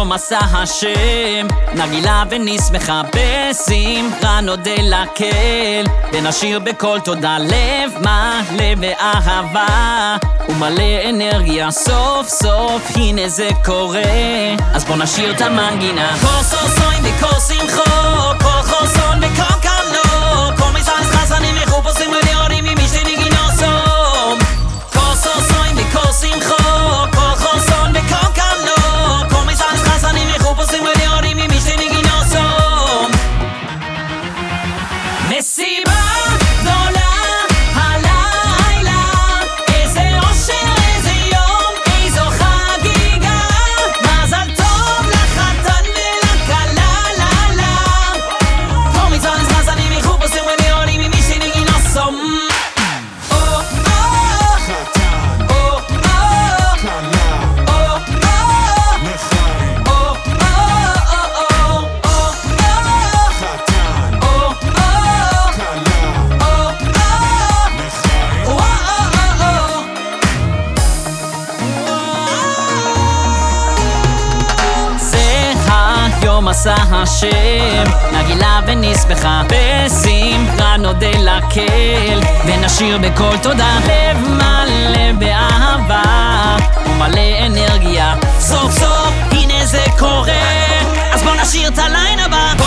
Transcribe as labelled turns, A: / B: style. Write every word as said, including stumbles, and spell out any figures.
A: היום עשה השם, נרגילה ונשמחה בשמחה נודה לקהל, ונשיר בקול תודה, לב מלא באהבה ומלא אנרגיה, סוף סוף הנה זה קורה. אז בוא נשיר את המנגינה. כל סוסוין וכל שמחו, כל חוסון וכל קלו, כל מזרז חסנים מחופשים וליורים ממשתי נגינוסום. כל סוסוין וכל שמחו, כל חוסון וכל קלו, כל מזרז חסנים מחופשים וליורים ממשתי נגינוסום. מסיבה גדולה הלילה, איזה אושר, איזה יום, איזו חגיגה, מזל טוב לחתן ולכלה, לה לה. כל מצווה חסנים מחופשים וליורים ממשתי נגינוסום. היום עשה השם, נרגילה ונשמחה בשמחה נודה לקהל, ונשיר בקול תודה, לב מלא באהבה ומלא אנרגיה, סוף סוף הנה זה קורה. אז בוא נשיר את הליין הבא.